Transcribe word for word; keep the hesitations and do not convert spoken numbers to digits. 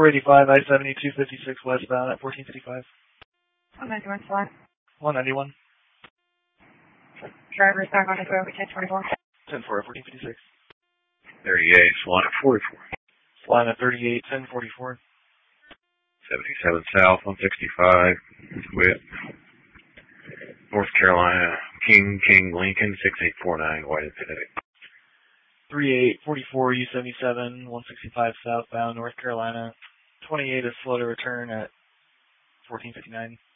four eighty-five, I seventy, two fifty-six westbound at fourteen fifty-five. one ninety-one flat. one ninety-one. Driver is back on his road at ten twenty-four. ten four at fourteen fifty-six. thirty-eight, flying at forty-four. Flying at thirty-eight, ten forty-four. seventy-seven south, one sixty-five, with North Carolina, King, King, Lincoln, six eight four nine, White and Pacific. thirty-eight forty-four, U seventy-seven, one sixty-five southbound, North Carolina. twenty-eight is slow to return at fourteen fifty-nine.